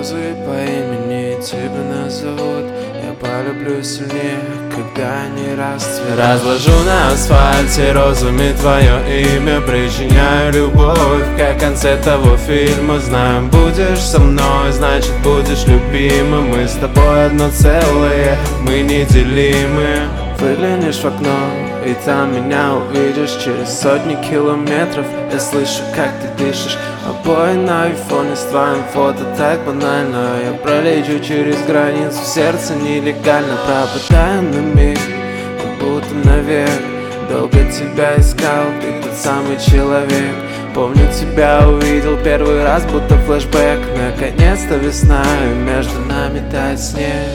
розы по имени тебя назовут. Я полюблю сильнее, когда они расцветут. Разложу на асфальте розами твое имя, причиняю любовь, как в конце того фильма. Знаю, будешь со мной, значит будешь любимым. Мы с тобой одно целое, мы неделимы. Выглянешь в окно, и там меня увидишь. Через сотни километров я слышу, как ты дышишь. Обои на айфоне с твоим фото так банально. Я пролечу через границу, сердце нелегально. Пропадаю на миг, как будто навек. Долго тебя искал, ты тот самый человек. Помню, тебя увидел первый раз, будто флешбэк. Наконец-то весна, и между нами тает снег.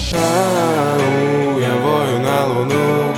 Я вою на луну,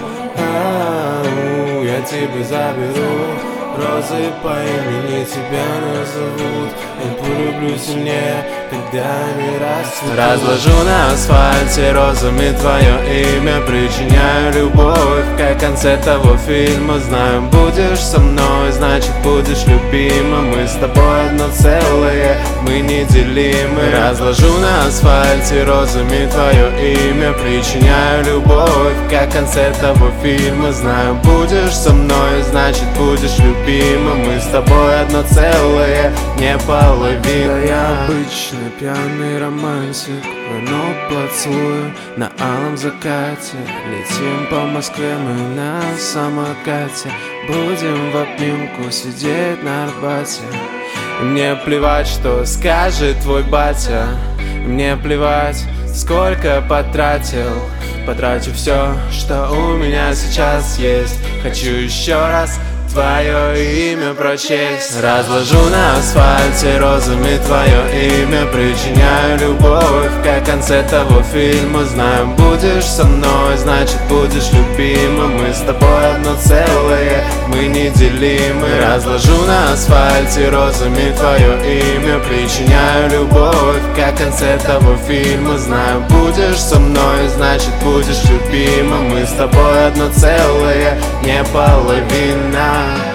я тебя заберу. Розы по имени тебя назовут. Я полюблю сильнее, когда они расцветут. Разложу на асфальте розами твое имя, причиняю любовь, как в конце того фильма. Знаю, будешь со мной, значит будешь любимым. Мы с тобой одно целое, мы неделимы. Разложу на асфальте розами твое имя, причиняю любовь, как в конце того фильма. Знаю, будешь со мной, значит будешь любимым. Мы с тобой одно целое, не половина. Да я обычный пьяный романтик, но поцелую на алом закате. Летим по Москве мы на самокате. Будем в обнимку сидеть на Арбате. Мне плевать, что скажет твой батя. Мне плевать, сколько потратил. Потрачу все, что у меня сейчас есть. Хочу еще раз твое имя прочесть. Разложу на асфальте розами твое имя, причиняю любовь, как в конце того фильма. Знаю, будешь со мной, значит будешь любимым. Мы с тобой одно целое, мы неделимы. Разложу на асфальте розами твое имя, причиняю любовь, как в конце того фильма. Знаю, будешь со мной, значит будешь любимым. Мы с тобой одно целое, не половина.